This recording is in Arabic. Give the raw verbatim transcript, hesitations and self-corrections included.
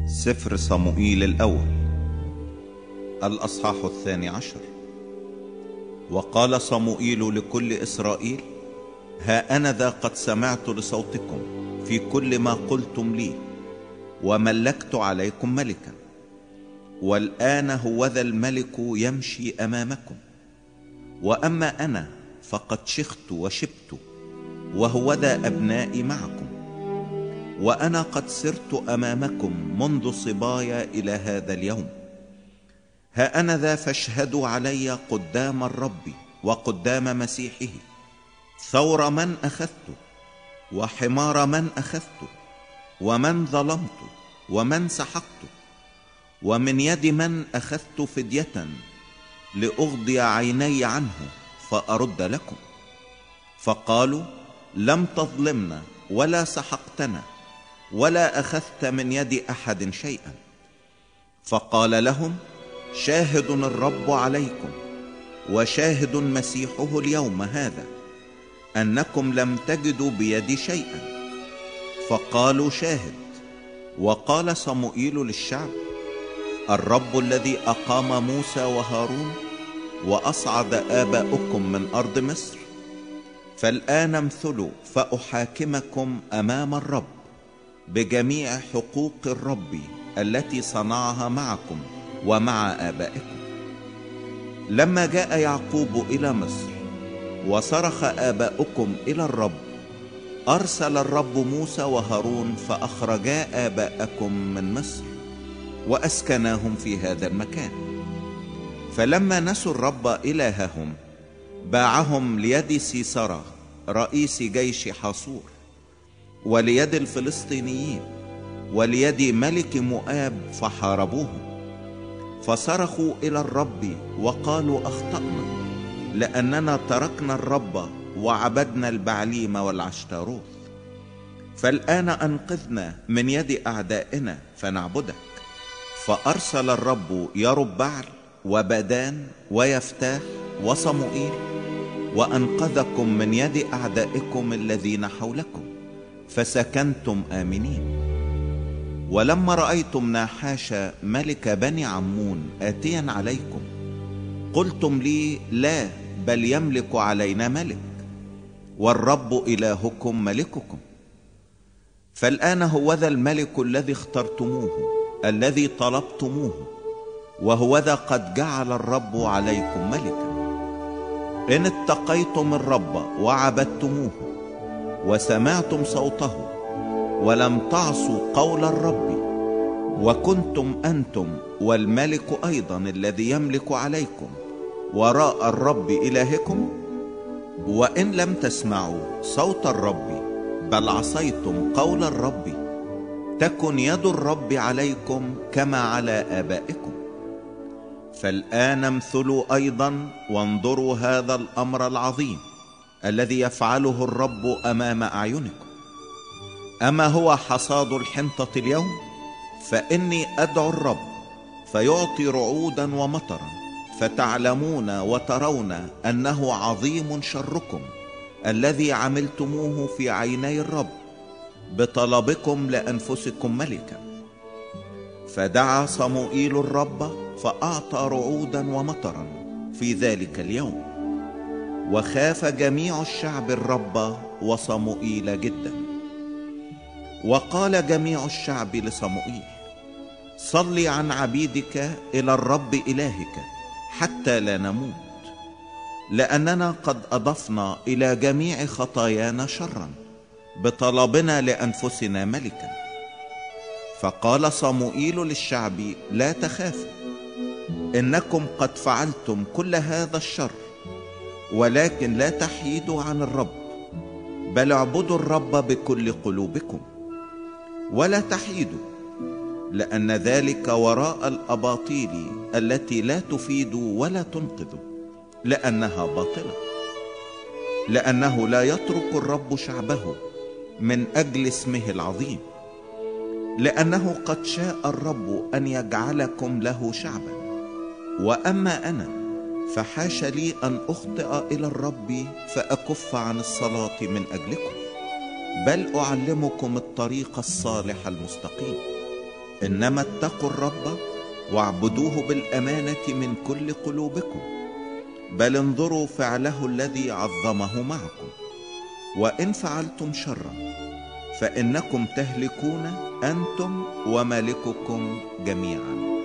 سفر صموئيل الأول الأصحاح الثاني عشر. وقال صموئيل لكل إسرائيل: ها أنا ذا قد سمعت لصوتكم في كل ما قلتم لي، وملكت عليكم ملكا، والآن هوذا الملك يمشي أمامكم، وأما أنا فقد شخت وشبت، وهوذا أبنائي معكم، وأنا قد سرت أمامكم منذ صبايا إلى هذا اليوم. ها أنا ذا فاشهدوا علي قدام الرب وقدام مسيحه، ثور من أخذته، وحمار من أخذته، ومن ظلمت، ومن سحقت، ومن يد من أخذت فدية لأغضي عيني عنه فأرد لكم. فقالوا: لم تظلمنا ولا سحقتنا ولا أخذت من يد أحد شيئا. فقال لهم: شاهد الرب عليكم وشاهد مسيحه اليوم هذا أنكم لم تجدوا بيدي شيئا. فقالوا: شاهد. وقال صموئيل للشعب: الرب الذي أقام موسى وهارون وأصعد آباؤكم من أرض مصر، فالآن امثلوا فأحاكمكم أمام الرب بجميع حقوق الرب التي صنعها معكم ومع آبائكم. لما جاء يعقوب إلى مصر وصرخ آباؤكم إلى الرب، أرسل الرب موسى وهارون فأخرجا آباءكم من مصر وأسكناهم في هذا المكان. فلما نسوا الرب إلههم باعهم ليد سيسرى رئيس جيش حاصور، وليد الفلسطينيين، وليد ملك مؤاب، فحاربوهم. فصرخوا إلى الرب وقالوا: أخطأنا، لأننا تركنا الرب وعبدنا البعليم والعشتاروث. فالآن أنقذنا من يد أعدائنا فنعبدك. فأرسل الرب يربعل وبدان ويفتاح وصموئيل، وأنقذكم من يد أعدائكم الذين حولكم، فسكنتم آمنين. ولما رأيتم ناحاش ملك بني عمون آتيا عليكم، قلتم لي: لا، بل يملك علينا ملك، والرب إلهكم ملككم. فالآن هوذا الملك الذي اخترتموه، الذي طلبتموه، وهوذا قد جعل الرب عليكم ملكا. إن اتقيتم الرب وعبدتموه وسمعتم صوته ولم تعصوا قول الرب، وكنتم أنتم والملك أيضا الذي يملك عليكم وراء الرب إلهكم، وإن لم تسمعوا صوت الرب بل عصيتم قول الرب، تكن يد الرب عليكم كما على آبائكم. فالآن امثلوا أيضا وانظروا هذا الأمر العظيم الذي يفعله الرب أمام أعينكم. أما هو حصاد الحنطة اليوم؟ فإني أدعو الرب فيعطي رعودا ومطرا، فتعلمون وترون أنه عظيم شركم الذي عملتموه في عيني الرب بطلبكم لأنفسكم ملكا. فدعا صموئيل الرب فأعطى رعودا ومطرا في ذلك اليوم، وخاف جميع الشعب الرب وصموئيل جدا. وقال جميع الشعب لصموئيل: صل عن عبيدك إلى الرب إلهك حتى لا نموت، لأننا قد أضفنا إلى جميع خطايانا شرا بطلبنا لأنفسنا ملكا. فقال صموئيل للشعب: لا تخافوا، إنكم قد فعلتم كل هذا الشر، ولكن لا تحيدوا عن الرب، بل اعبدوا الرب بكل قلوبكم ولا تحيدوا، لأن ذلك وراء الأباطيل التي لا تفيد ولا تنقذ، لأنها باطلة. لأنه لا يترك الرب شعبه من أجل اسمه العظيم، لأنه قد شاء الرب أن يجعلكم له شعبا. وأما أنا فحاش لي أن أخطئ إلى الرب فأكف عن الصلاة من أجلكم، بل أعلمكم الطريق الصالح المستقيم. إنما اتقوا الرب واعبدوه بالأمانة من كل قلوبكم، بل انظروا فعله الذي عظمه معكم. وإن فعلتم شرا فإنكم تهلكون أنتم ومالككم جميعا.